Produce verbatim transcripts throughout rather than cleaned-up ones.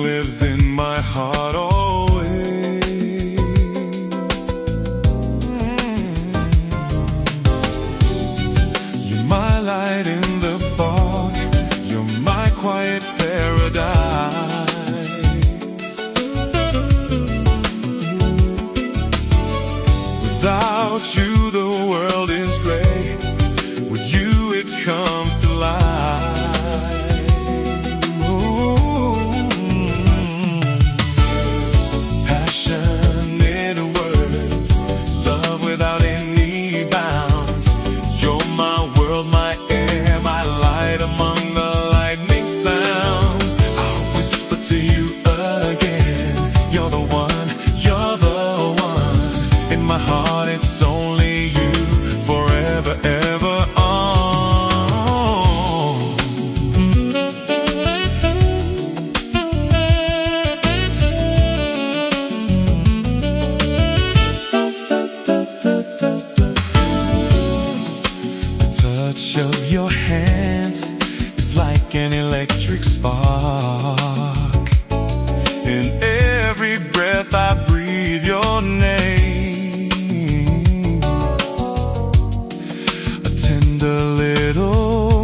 lives in my heart always. You're my light in the fog, you're my quiet paradise. Without you the world is gray, with you it comes to life. Ooh. Passionate words, love without any bounds. You're my world, my air, my light among the lightning sounds. I'll whisper to you again, you're the one, you're the one. In my heart it's only you, forever, ever on. The touch of your hand is like an electric spark. In every breath I breathe your name, a tender little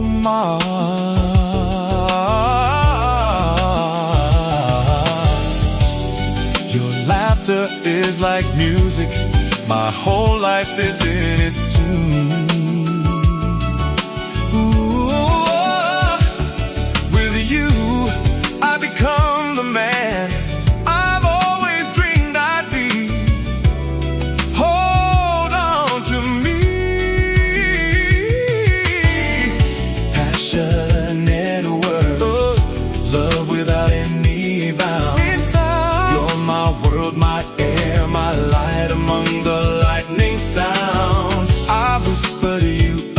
mark. Your laughter is like music, my whole life is in its tune. Ooh, with you I become the man I've always dreamed I'd be. Hold on to me. Passionate words, love without any bounds. You're my world, my air, my light among the lightning sounds. I whisper to you